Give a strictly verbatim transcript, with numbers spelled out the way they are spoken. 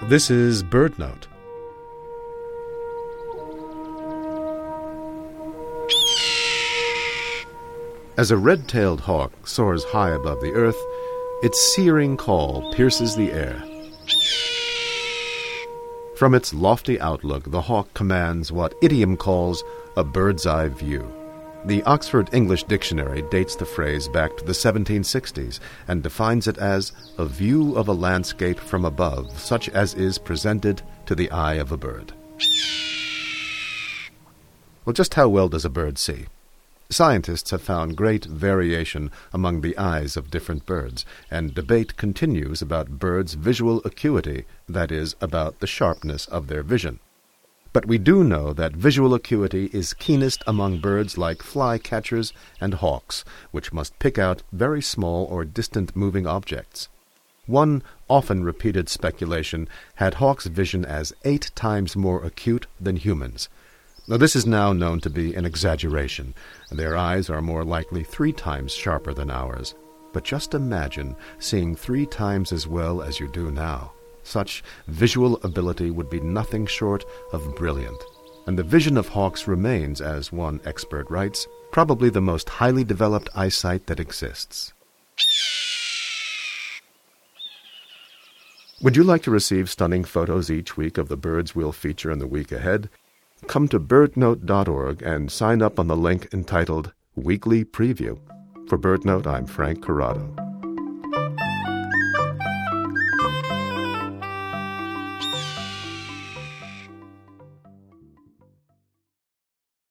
This is BirdNote. As a red-tailed hawk soars high above the earth, its searing call pierces the air. From its lofty outlook, the hawk commands what idiom calls a bird's-eye view. The Oxford English Dictionary dates the phrase back to the seventeen sixties and defines it as a view of a landscape from above, such as is presented to the eye of a bird. Well, just how well does a bird see? Scientists have found great variation among the eyes of different birds, and debate continues about birds' visual acuity, that is, about the sharpness of their vision. But we do know that visual acuity is keenest among birds like flycatchers and hawks, which must pick out very small or distant moving objects. One often repeated speculation had hawks' vision as eight times more acute than humans. Now, this is now known to be an exaggeration. Their eyes are more likely three times sharper than ours. But just imagine seeing three times as well as you do now. Such visual ability would be nothing short of brilliant. And the vision of hawks remains, as one expert writes, probably the most highly developed eyesight that exists. Would you like to receive stunning photos each week of the birds we'll feature in the week ahead? Come to bird note dot org and sign up on the link entitled Weekly Preview. For BirdNote, I'm Frank Corrado.